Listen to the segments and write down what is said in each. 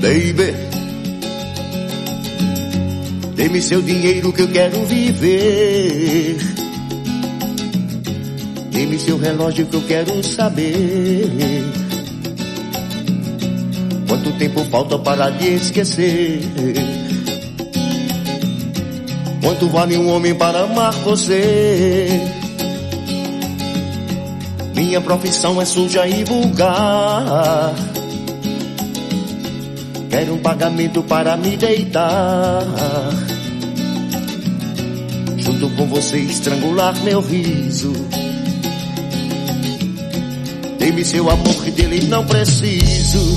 Baby, dê-me seu dinheiro que eu quero viver. Dê-me seu relógio que eu quero saber quanto tempo falta para lhe esquecer. Quanto vale um homem para amar você? Minha profissão é suja e vulgar. Quero um pagamento para me deitar, junto com você estrangular meu riso. Dê-me seu amor que dele não preciso.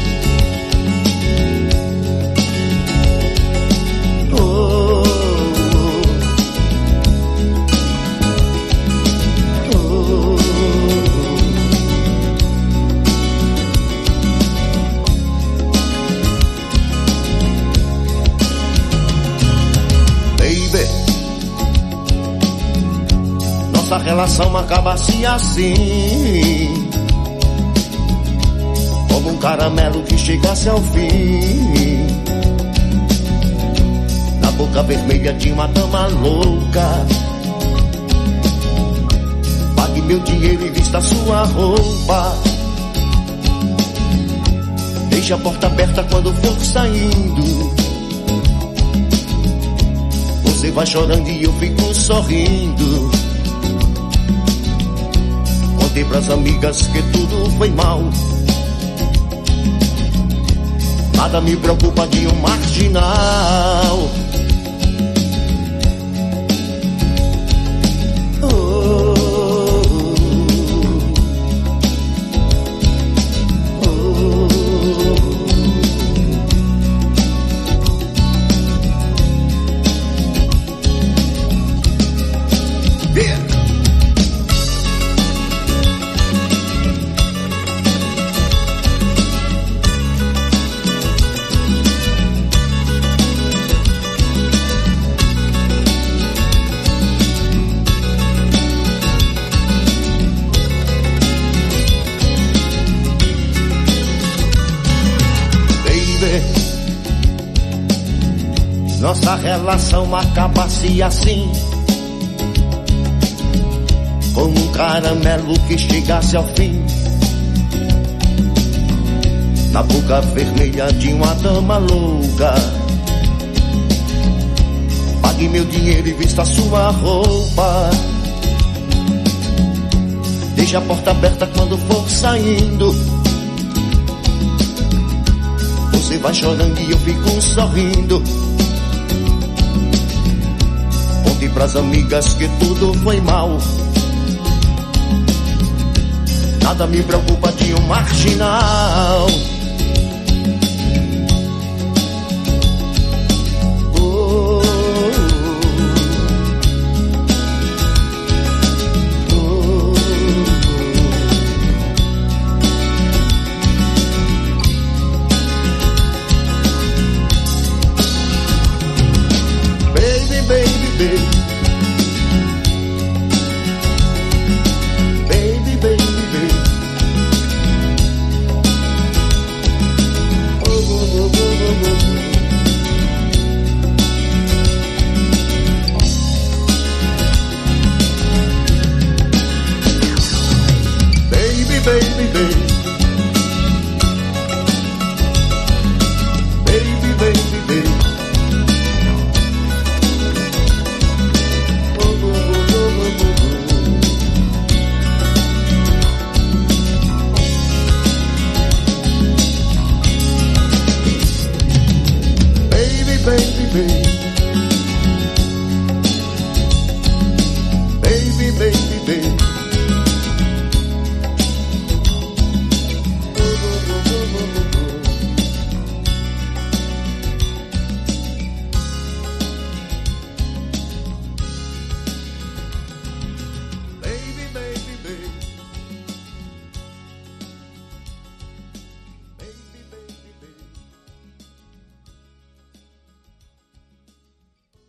Nossa relação acaba-se assim, como um caramelo que chegasse ao fim, na boca vermelha de uma dama louca. Pague meu dinheiro e vista sua roupa. Deixe a porta aberta quando for saindo. Você vai chorando e eu fico sorrindo. Contei pras amigas que tudo foi mal. Nada me preocupa de um marginal. Nossa relação acaba-se assim, como um caramelo que chegasse ao fim, na boca vermelha de uma dama louca. Pague meu dinheiro e vista sua roupa. Deixe a porta aberta quando for saindo. Você vai chorando e eu fico sorrindo. Conte pras amigas que tudo foi mal. Nada me preocupa de um marginal. Baby,